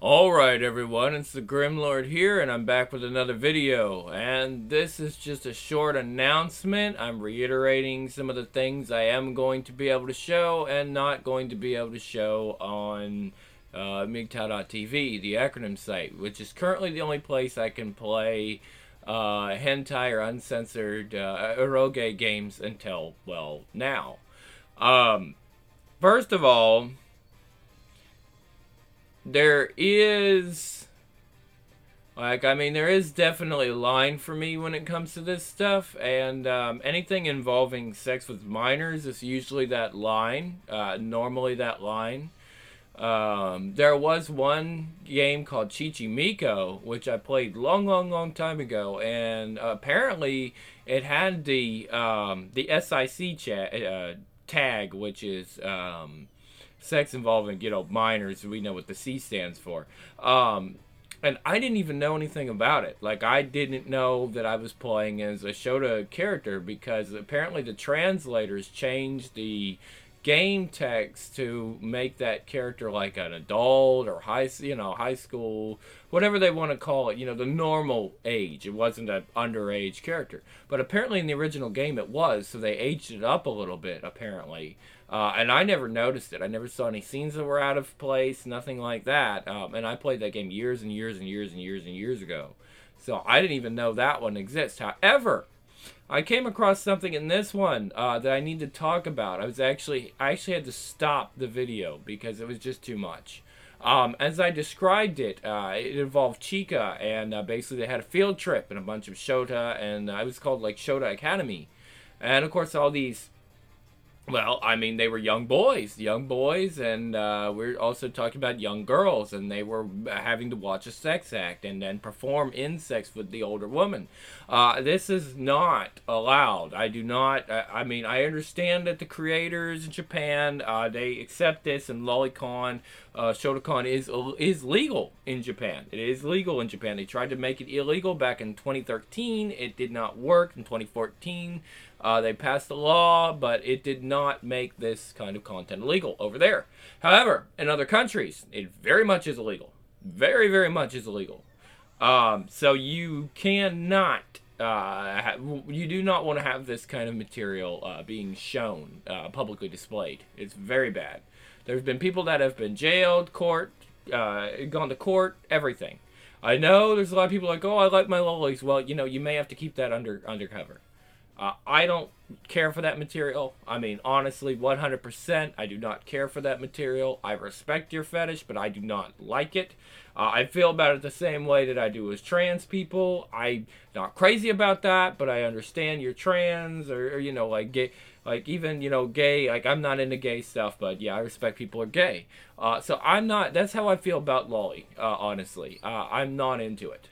Alright everyone, it's the Grimlord here, and I'm back with another video. And this is just a short announcement. I'm reiterating some of the things I am going to be able to show and not going to be able to show on MGTOW.tv, the acronym site, which is currently the only place I can play hentai or uncensored eroge games until, well, now. First of all, there is there is definitely a line for me when it comes to this stuff, and anything involving sex with minors is usually that line, normally that line. There was one game called Chichimiko, which I played long time ago, and apparently it had the SIC tag, which is sex involving, minors. We know what the C stands for. And I didn't even know anything about it. Like, I didn't know that I was playing as a Shota character because apparently the translators changed the game text to make that character like an adult or high school, whatever they want to call it, the normal age. It wasn't an underage character. But apparently in the original game it was, so they aged it up a little bit, apparently. And I never noticed it. I never saw any scenes that were out of place, nothing like that. And I played that game years and years ago. So I didn't even know that one exists. However, I came across something in this one that I need to talk about. I actually had to stop the video because it was just too much. As I described it, it involved Chica, and basically they had a field trip and a bunch of Shota, and it was called like Shota Academy. And of course all these, they were young boys, and we're also talking about young girls, and they were having to watch a sex act and then perform in sex with the older woman. This is not allowed. I do not, I understand that the creators in Japan, they accept this, and Lolicon, Shotacon is legal in Japan. It is legal in Japan. They tried to make it illegal back in 2013. It did not work in 2014. They passed a law, but it did not make this kind of content illegal over there. However, in other countries, it very much is illegal. Very much is illegal. So you cannot, you do not want to have this kind of material being shown, publicly displayed. It's very bad. There's been people that have been jailed, gone to court, everything. I know there's a lot of people like, oh, I like my lollies. Well, you may have to keep that undercover. I don't care for that material. Honestly, 100%, I do not care for that material. I respect your fetish, but I do not like it. I feel about it the same way that I do as trans people. I'm not crazy about that, but I understand you're trans, or like gay, like even, gay. Like, I'm not into gay stuff, but yeah, I respect people are gay. So I'm not, that's how I feel about lolly, honestly. I'm not into it.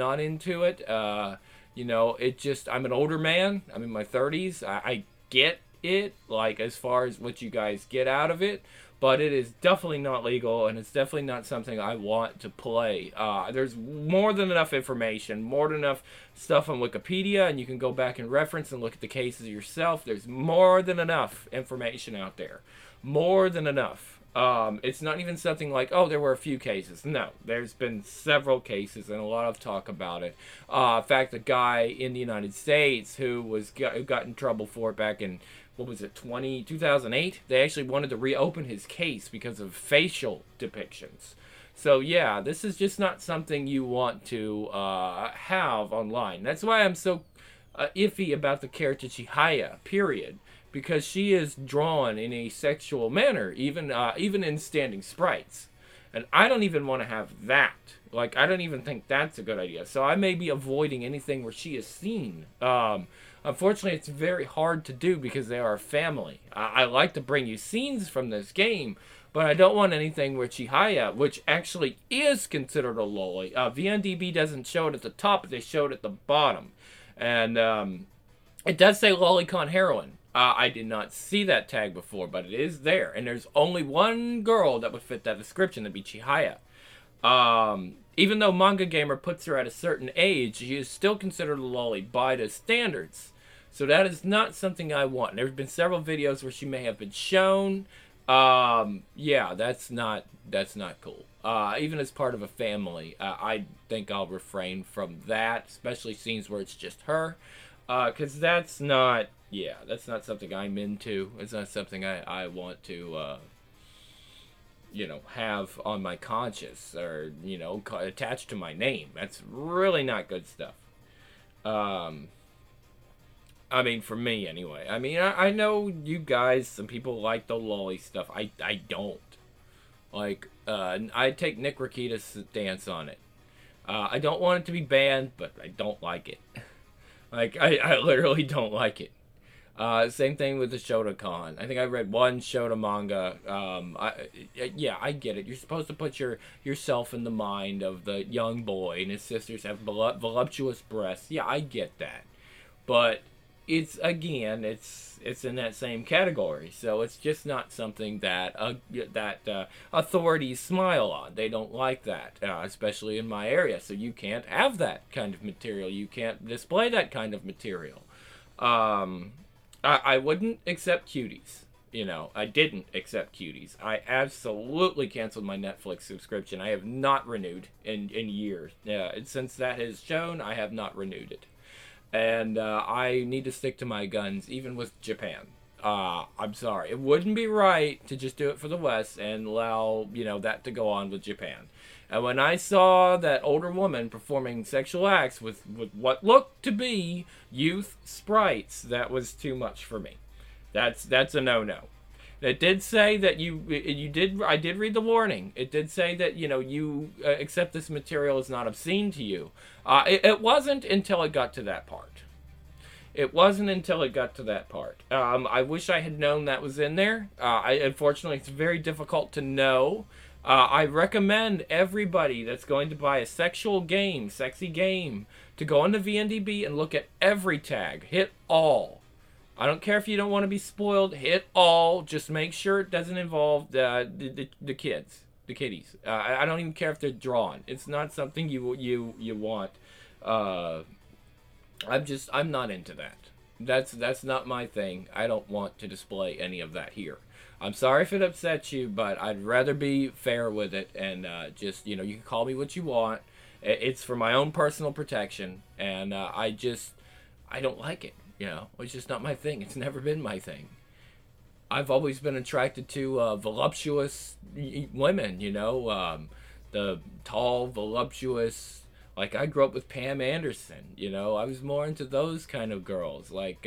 It just, I'm an older man. I'm in my 30s. I get it, like, as far as what you guys get out of it, but it is definitely not legal, and it's definitely not something I want to play. There's more than enough information, more than enough stuff on Wikipedia, and you can go back and reference and look at the cases yourself. There's more than enough information out there. More than enough. It's not even something like, oh, there were a few cases. No, there's been several cases and a lot of talk about it. In fact, the guy in the United States who got in trouble for it back in, 2008? They actually wanted to reopen his case because of facial depictions. So yeah, this is just not something you want to have online. That's why I'm so iffy about the character Chihaya, period. Because she is drawn in a sexual manner, even in standing sprites. And I don't even want to have that. Like, I don't even think that's a good idea. So I may be avoiding anything where she is seen. Unfortunately, it's very hard to do because they are a family. I like to bring you scenes from this game, but I don't want anything where Chihaya, which actually is considered a loli. VNDB doesn't show it at the top, but they show it at the bottom. And it does say lolicon heroine. I did not see that tag before, but it is there. And there's only one girl that would fit that description, that'd be Chihaya. Even though Manga Gamer puts her at a certain age, she is still considered a loli by the standards. So that is not something I want. There's been several videos where she may have been shown. Yeah, that's not cool. even as part of a family. I think I'll refrain from that, especially scenes where it's just her, because that's not something I'm into. It's not something I want to, have on my conscience or, attached to my name. That's really not good stuff. I mean, for me anyway. I mean, I know you guys, some people like the lolly stuff. I don't. Like, I take Nick Rekida's stance on it. I don't want it to be banned, but I don't like it. Like, I literally don't like it. Same thing with the Shotokan. I think I read one Shota manga. I get it. You're supposed to put yourself in the mind of the young boy, and his sisters have voluptuous breasts. Yeah, I get that. But it's in that same category, so it's just not something that authorities smile on. They don't like that, especially in my area. So you can't have that kind of material. You can't display that kind of material. I wouldn't accept cuties. I didn't accept cuties. I absolutely canceled my Netflix subscription. I have not renewed in years. Since that has shown, I have not renewed it. And I need to stick to my guns, even with Japan. I'm sorry. It wouldn't be right to just do it for the West and allow, that to go on with Japan. And when I saw that older woman performing sexual acts with what looked to be youth sprites, that was too much for me. That's a no-no. It did say that I did read the warning. It did say that, you accept this material is not obscene to you. It wasn't until it got to that part. I wish I had known that was in there. Unfortunately, it's very difficult to know. I recommend everybody that's going to buy a sexy game, to go on the VNDB and look at every tag. Hit all. I don't care if you don't want to be spoiled. Hit all. Just make sure it doesn't involve the kids, the kiddies. I don't even care if they're drawn. It's not something you want. I'm not into that. That's not my thing. I don't want to display any of that here. I'm sorry if it upsets you, but I'd rather be fair with it and you can call me what you want. It's for my own personal protection, and I don't like it. It's just not my thing. It's never been my thing. I've always been attracted to voluptuous women, the tall, voluptuous. Like, I grew up with Pam Anderson, I was more into those kind of girls, like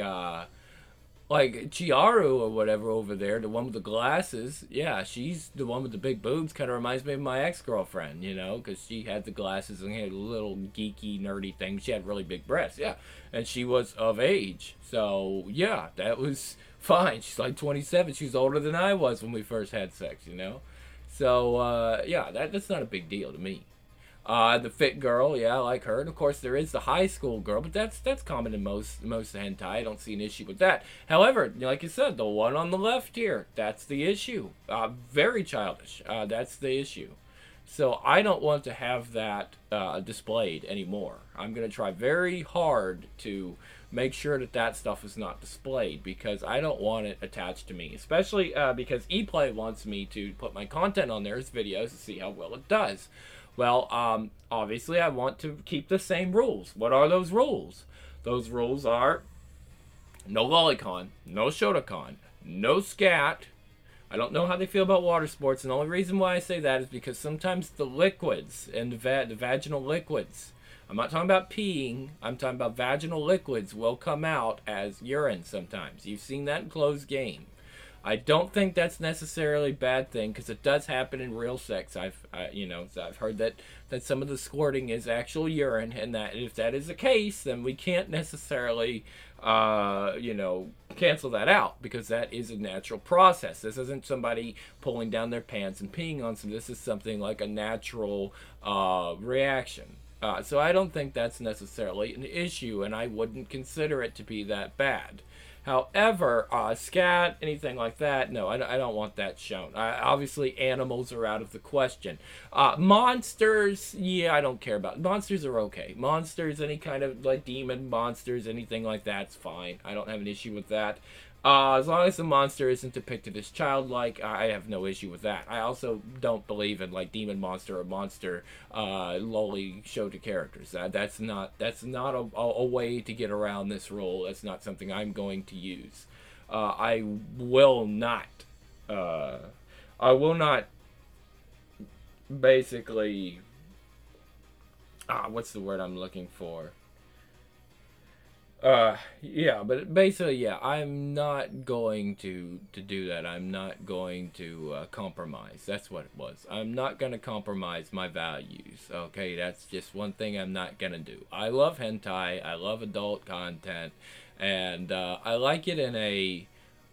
Chiaru or whatever over there, the one with the glasses. Yeah, she's the one with the big boobs. Kind of reminds me of my ex-girlfriend, because she had the glasses and had a little geeky, nerdy thing. She had really big breasts, yeah. And she was of age. So, yeah, that was fine. She's like 27. She was older than I was when we first had sex, So, yeah, that's not a big deal to me. The fit girl, yeah, I like her. And of course, there is the high school girl, but that's common in most hentai. I don't see an issue with that. However, like I said, the one on the left here, that's the issue. Very childish. That's the issue. So I don't want to have that displayed anymore. I'm going to try very hard to make sure that stuff is not displayed, because I don't want it attached to me, especially because ePlay wants me to put my content on there as videos to see how well it does. Well, obviously I want to keep the same rules. What are those rules? Those rules are no lolicon, no Shotokan, no scat. I don't know how they feel about water sports, and the only reason why I say that is because sometimes the liquids and the vaginal liquids, I'm not talking about peeing, I'm talking about vaginal liquids, will come out as urine sometimes. You've seen that in closed game. I don't think that's necessarily a bad thing, because it does happen in real sex. I've heard that some of the squirting is actual urine, and that if that is the case, then we can't necessarily, cancel that out, because that is a natural process. This isn't somebody pulling down their pants and peeing on some. This is something like a natural reaction. So I don't think that's necessarily an issue, and I wouldn't consider it to be that bad. However, scat, anything like that, no, I don't want that shown. Obviously, animals are out of the question. Monsters, yeah, I don't care about. Monsters are okay. Monsters, any kind of like demon monsters, anything like that's fine. I don't have an issue with that. As long as the monster isn't depicted as childlike, I have no issue with that. I also don't believe in like demon monster or monster lowly show to characters. That's not a way to get around this rule. That's not something I'm going to use. I will not. Uh, I will not basically. What's the word I'm looking for? Yeah, but basically, yeah, I'm not going to do that. I'm not going to compromise. That's what it was. I'm not going to compromise my values. Okay, that's just one thing I'm not going to do. I love hentai. I love adult content, and I like it in a,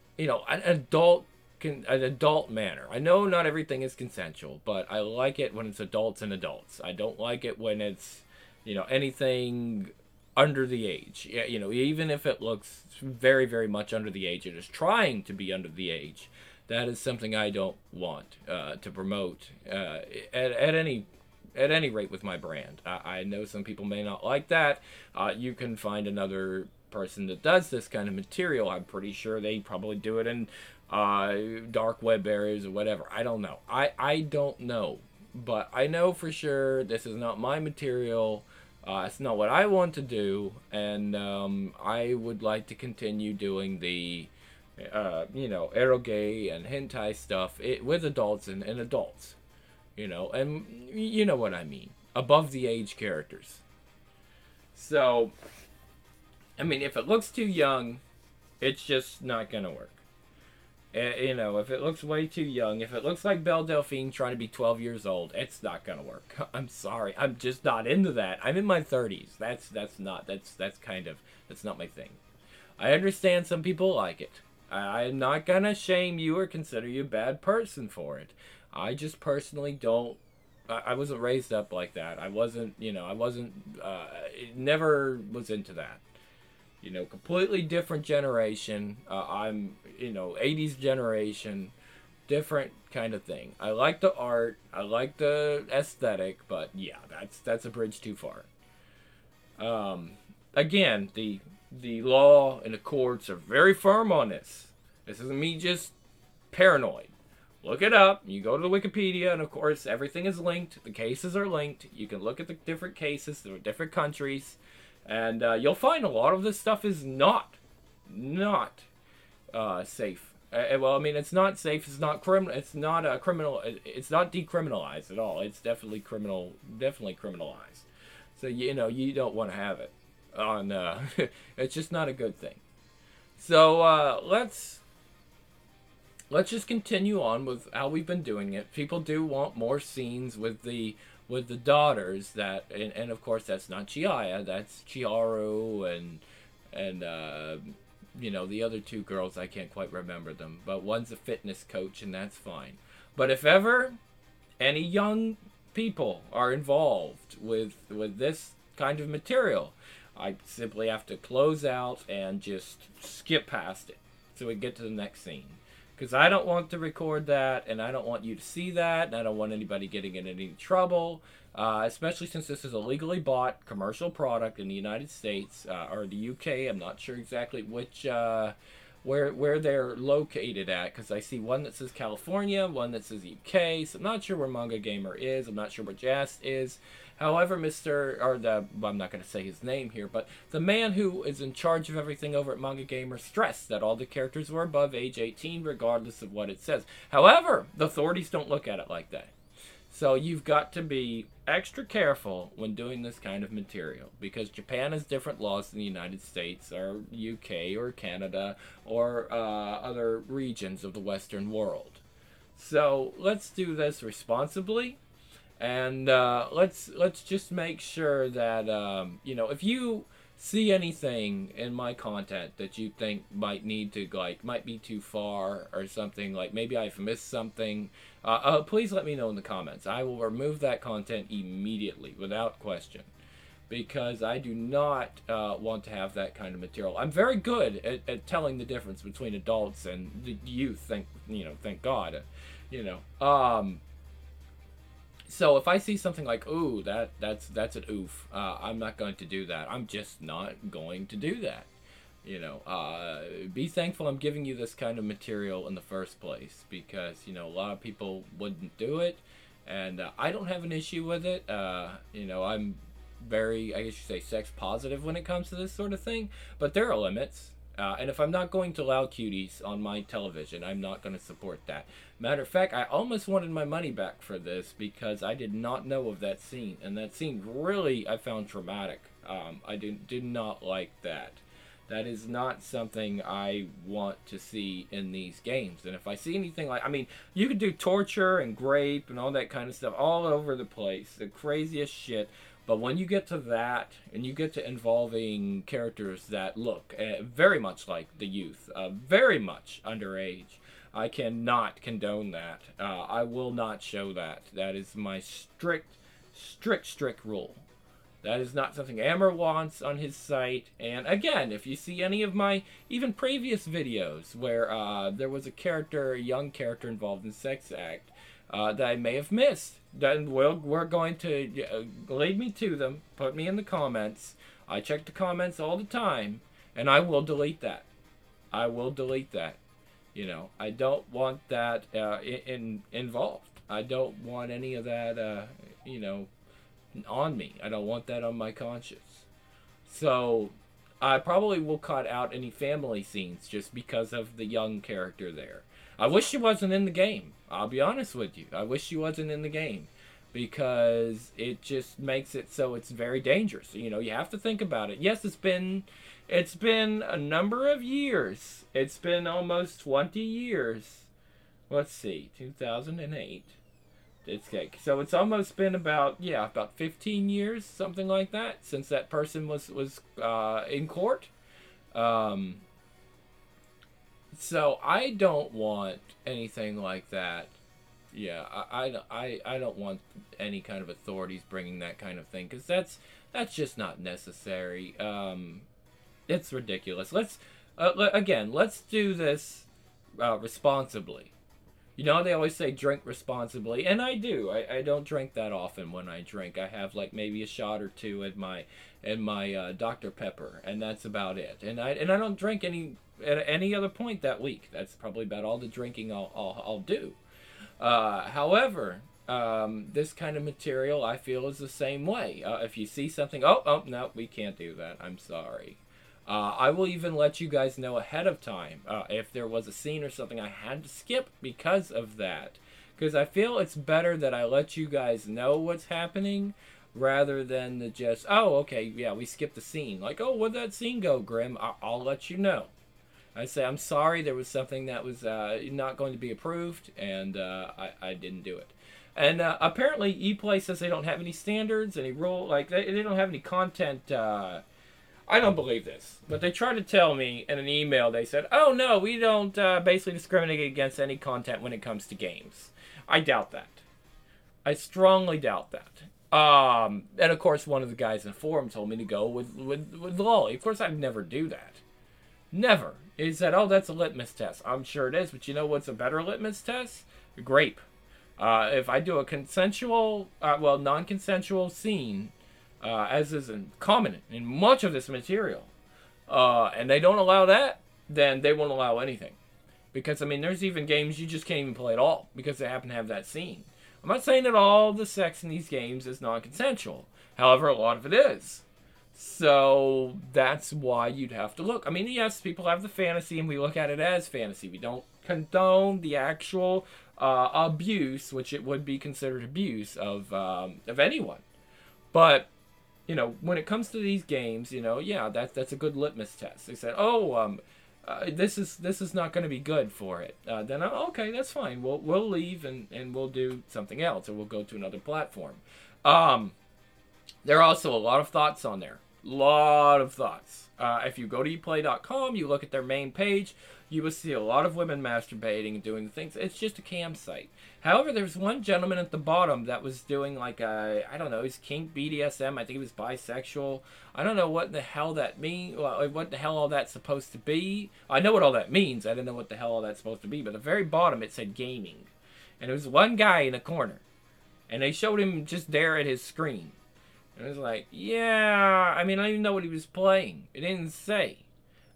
an adult manner. I know not everything is consensual, but I like it when it's adults and adults. I don't like it when it's, anything under the age. Yeah, even if it looks very, very much under the age, it is trying to be under the age. That is something I don't want to promote at any rate with my brand. I know some people may not like that. You can find another person that does this kind of material. I'm pretty sure they probably do it in dark web areas or whatever. I don't know. I don't know. But I know for sure this is not my material. It's not what I want to do, and I would like to continue doing the, eroge and hentai stuff with adults and adults, and you know what I mean. Above the age characters. So, I mean, if it looks too young, it's just not gonna work. If it looks way too young, if it looks like Belle Delphine trying to be 12 years old, it's not gonna work. I'm sorry, I'm just not into that. I'm in my 30s. That's not my thing. I understand some people like it. I'm not gonna shame you or consider you a bad person for it. I just personally don't. I wasn't raised up like that. I wasn't. I wasn't. Never was into that. Completely different generation. I'm, 80s generation, different kind of thing. I like the art, I like the aesthetic, but yeah, that's a bridge too far. Again, the law and the courts are very firm on this. This isn't me just paranoid. Look it up. You go to the Wikipedia, and of course, everything is linked. The cases are linked. You can look at the different cases. There are different countries. And you'll find a lot of this stuff is not safe. Well, I mean, it's not safe. It's not criminal. It's not a criminal. It's not decriminalized at all. It's definitely criminal. Definitely criminalized. So you don't want to have it on. It's just not a good thing. So let's just continue on with how we've been doing it. People do want more scenes with the daughters and of course that's not Chiaya, that's Chiharu and the other two girls, I can't quite remember them, but one's a fitness coach and that's fine. But if ever any young people are involved with this kind of material, I simply have to close out and just skip past it so we get to the next scene. Because I don't want to record that, and I don't want you to see that, and I don't want anybody getting in any trouble, especially since this is a legally bought commercial product in the United States, or the UK. I'm not sure exactly which, where they're located at, because I see one that says California, one that says UK, so I'm not sure where Manga Gamer is, I'm not sure where Jast is. However, I'm not going to say his name here, but the man who is in charge of everything over at Manga Gamer stressed that all the characters were above age 18, regardless of what it says. However, the authorities don't look at it like that. So you've got to be extra careful when doing this kind of material, because Japan has different laws than the United States or UK or Canada or other regions of the Western world. So let's do this responsibly. And let's just make sure that if you see anything in my content that you think might be too far or something, like maybe I've missed something, please let me know in the comments. I will remove that content immediately without question, because I do not want to have that kind of material. I'm very good at telling the difference between adults and the youth. Thank God. So if I see something like, ooh, that's an oof, I'm not going to do that. I'm just not going to do that. Be thankful I'm giving you this kind of material in the first place, because a lot of people wouldn't do it, and I don't have an issue with it. I'm very, I guess you say, sex positive when it comes to this sort of thing, but there are limits. And if I'm not going to allow cuties on my television, I'm not going to support that. Matter of fact, I almost wanted my money back for this because I did not know of that scene, and that scene really I found traumatic. I did not like that. That is not something I want to see in these games. And if I see anything like, I mean, you could do torture and grape and all that kind of stuff all over the place, the craziest shit. But when you get to that, and you get to involving characters that look very much like the youth, very much underage, I cannot condone that. I will not show that. That is my strict rule. That is not something Amber wants on his site. And again, if you see any of my even previous videos where there was a young character involved in sex act that I may have missed, then we're going to lead me to them, put me in the comments. I check the comments all the time, and I will delete that. I will delete that. I don't want that involved. I don't want any of that, on me. I don't want that on my conscience. So I probably will cut out any family scenes just because of the young character there. I wish she wasn't in the game. I'll be honest with you. I wish she wasn't in the game, because it just makes it so it's very dangerous. You have to think about it. Yes, it's been a number of years. It's been almost 20 years. Let's see, 2008. So it's almost been about 15 years, something like that, since that person was in court. So I don't want anything like that. Yeah, I don't want any kind of authorities bringing that kind of thing, because that's just not necessary. It's ridiculous. Let's do this responsibly. They always say drink responsibly, and I do. I don't drink that often. When I drink, I have like maybe a shot or two in my Dr. Pepper, and that's about it. And I don't drink at any other point that week. That's probably about all the drinking I'll do. However, this kind of material I feel is the same way. If you see something, oh no, we can't do that. I'm sorry. I will even let you guys know ahead of time if there was a scene or something I had to skip because of that. Because I feel it's better that I let you guys know what's happening rather than the just, oh, okay, yeah, we skipped the scene. Like, oh, where'd that scene go, Grim? I'll let you know. I say, I'm sorry, there was something that was not going to be approved, and I didn't do it. And apparently, ePlay says they don't have any standards, any rule, like, they don't have any content. I don't believe this, but they tried to tell me in an email, they said, oh no, we don't basically discriminate against any content when it comes to games. I doubt that. I strongly doubt that. And of course, one of the guys in the forum told me to go with Lolly. Of course, I'd never do that. Never. He said, oh, that's a litmus test. I'm sure it is, but you know what's a better litmus test? Grape. If I do a consensual, non-consensual scene, as is common in much of this material, and they don't allow that, then they won't allow anything. Because, I mean, there's even games you just can't even play at all because they happen to have that scene. I'm not saying that all the sex in these games is non-consensual. However, a lot of it is. So that's why you'd have to look. I mean, yes, people have the fantasy, and we look at it as fantasy. We don't condone the actual abuse, which it would be considered abuse of anyone. But when it comes to these games, that's a good litmus test. They said, this is not going to be good for it. Then okay, that's fine. We'll leave and we'll do something else, or we'll go to another platform. There are also a lot of thoughts on there. Lot of thoughts. If you go to eplay.com, you look at their main page, you will see a lot of women masturbating and doing things. It's just a cam site. However, there's one gentleman at the bottom that was doing like he's kink BDSM. I think he was bisexual. I don't know what the hell that means. What the hell all that's supposed to be. I know what all that means. I don't know what the hell all that's supposed to be. But at the very bottom it said gaming, and it was one guy in a corner, and they showed him just there at his screen. And I was like, yeah, I mean, I don't even know what he was playing. It didn't say.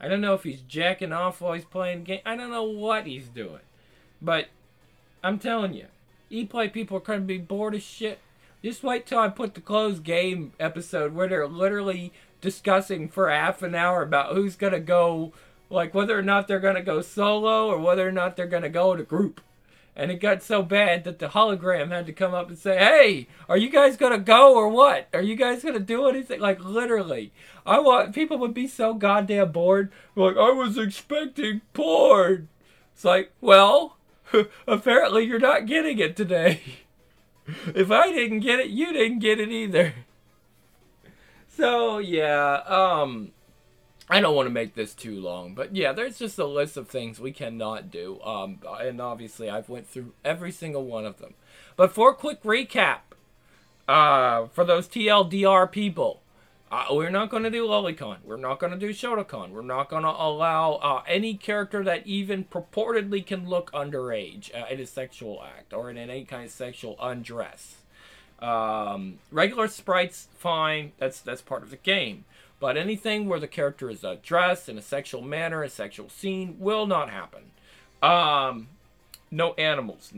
I don't know if he's jacking off while he's playing the game. I don't know what he's doing. But I'm telling you, E-Play people are going to be bored as shit. Just wait till I put the closed game episode where they're literally discussing for half an hour about who's going to go, like whether or not they're going to go solo or whether or not they're going to go in a group. And it got so bad that the hologram had to come up and say, hey, are you guys going to go or what? Are you guys going to do anything? Like, literally. People would be so goddamn bored. Like, I was expecting porn. It's like, well, apparently you're not getting it today. If I didn't get it, you didn't get it either. So, yeah, I don't want to make this too long, but yeah, there's just a list of things we cannot do, and obviously I've went through every single one of them. But for a quick recap, for those TLDR people, we're not going to do Lolicon, we're not going to do Shotokan, we're not going to allow any character that even purportedly can look underage in a sexual act, or in any kind of sexual undress. Regular sprites, fine, that's part of the game. But anything where the character is dressed in a sexual manner, a sexual scene, will not happen. No animals,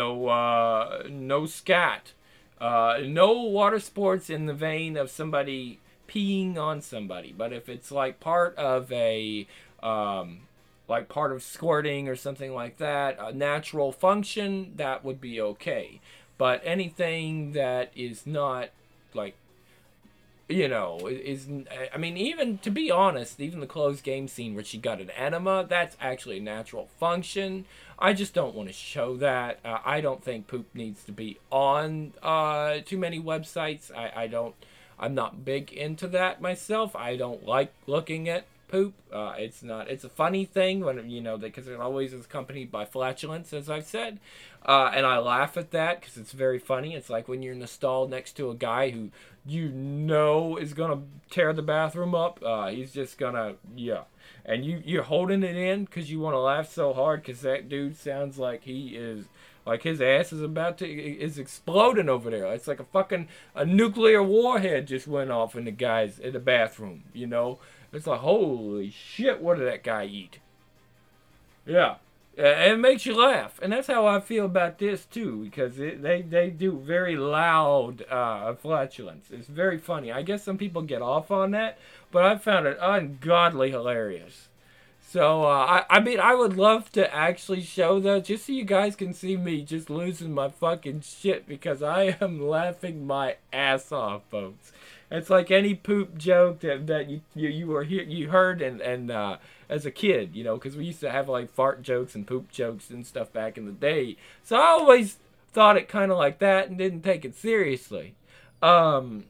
no scat, no water sports in the vein of somebody peeing on somebody. But if it's like part of a, like part of squirting or something like that, a natural function, that would be okay. But anything that is not like, you know, I mean, even to be honest, even the closed game scene where she got an enema, that's actually a natural function. I just don't want to show that. I don't think poop needs to be on too many websites. I'm not big into that myself. I don't like looking at poop. It's a funny thing when, you know, because it always is accompanied by flatulence, as I've said. And I laugh at that because it's very funny. It's like when you're in the stall next to a guy who you know is going to tear the bathroom up. He's just going to, yeah. And you're holding it in because you want to laugh so hard because that dude sounds like he is, like his ass is exploding over there. It's like a nuclear warhead just went off in the bathroom, you know. It's like, holy shit, what did that guy eat? Yeah. It makes you laugh. And that's how I feel about this, too, because they do very loud flatulence. It's very funny. I guess some people get off on that, but I found it ungodly hilarious. So, I mean, I would love to actually show those, just so you guys can see me just losing my fucking shit, because I am laughing my ass off, folks. It's like any poop joke that you heard and as a kid, you know, because we used to have like fart jokes and poop jokes and stuff back in the day. So I always thought it kind of like that and didn't take it seriously. And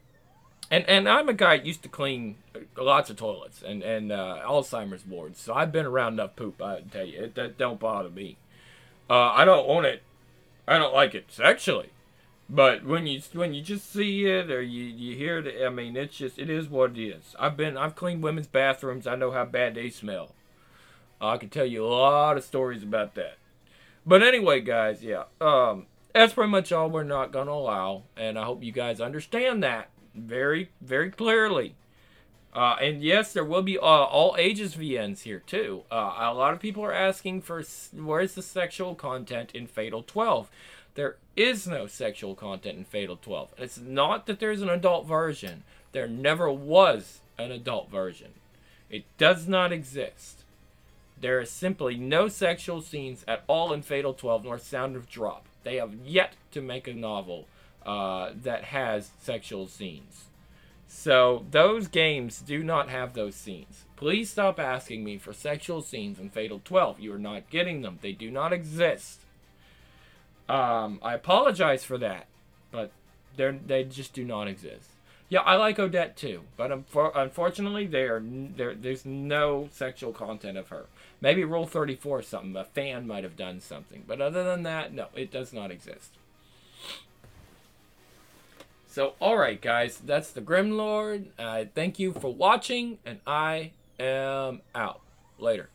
I'm a guy that used to clean lots of toilets and Alzheimer's wards, so I've been around enough poop. I tell you, that don't bother me. I don't want it. I don't like it sexually. But when you just see it or you hear it, I mean, it is what it is. I've cleaned women's bathrooms. I know how bad they smell. I can tell you a lot of stories about that. But anyway, guys, yeah, that's pretty much all we're not gonna allow, and I hope you guys understand that very, very clearly. And yes, there will be all ages VNs here too. A lot of people are asking for where's the sexual content in Fatal 12. There is no sexual content in Fatal 12. It's not that there's an adult version. There never was an adult version. It does not exist. There is simply no sexual scenes at all in Fatal 12 nor Sound of Drop. They have yet to make a novel that has sexual scenes. So those games do not have those scenes. Please stop asking me for sexual scenes in Fatal 12. You are not getting them. They do not exist. I apologize for that, but they just do not exist. Yeah, I like Odette too, but unfortunately, there's no sexual content of her. Maybe Rule 34 or something. A fan might have done something, but other than that, no, it does not exist. So, alright guys, that's the Grimlord. Thank you for watching, and I am out. Later.